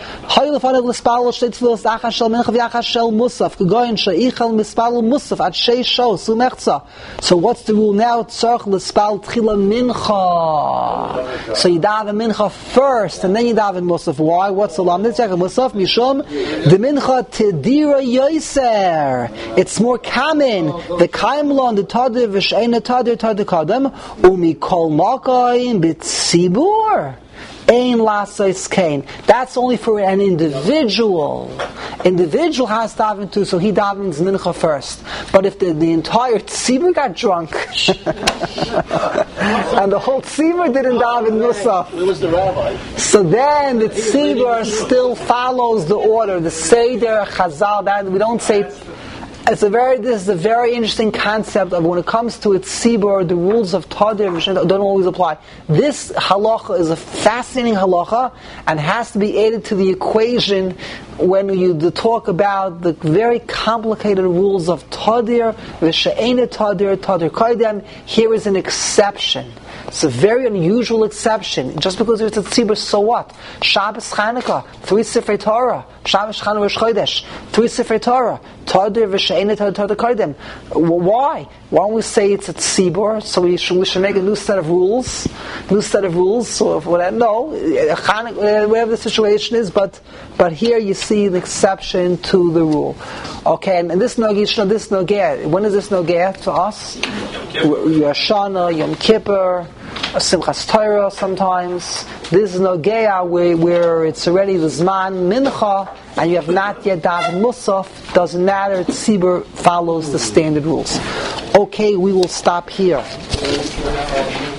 So what's the rule now? So you daven mincha first, and then you daven musaf. Why? What's the lam? Musaf mishum the mincha tidira yoser. It's more common. The kaimlon the tadir v'shein tadir tadir kadam umikol makayim b'tzibur. Ein lasais kain. That's only for an individual. Individual has to daven too, so he davens mincha first. But if the, the entire tzibur got drunk and the whole tzibur didn't daven musaf, where was the rabbi? So then the tzibur still follows the order. The seder chazal. That we don't say. It's a very. This is a very interesting concept of when it comes to its tzibur, the rules of tadir don't always apply. This halacha is a fascinating halacha and has to be added to the equation when you talk about the very complicated rules of tadir, v'she'ena tadir, tadir kaidem. Here is an exception. It's a very unusual exception. Just because it's a tzibur, so what? Shabbos Chanukah, three Sifrei Torah. Shabbos Chanukah Rosh Chodesh, three Sifrei Torah. Tadir v'she'ena tadir, tadir kaidem. Why? Why don't we say it's a tzibur? So we should, we should make a new set of rules. New set of rules. So if whatever, no, whatever the situation is, but but here you see the exception to the rule. Okay, and, and this nogeh, this nogeh. When is this nogeh to us? Rosh Hashanah, Yom Kippur, Simchas Torah. Sometimes this is nogeh where, where it's already the zman mincha, and you have not yet daven musaf. Doesn't matter. Tzibur follows the standard rules. Okay, we will stop here.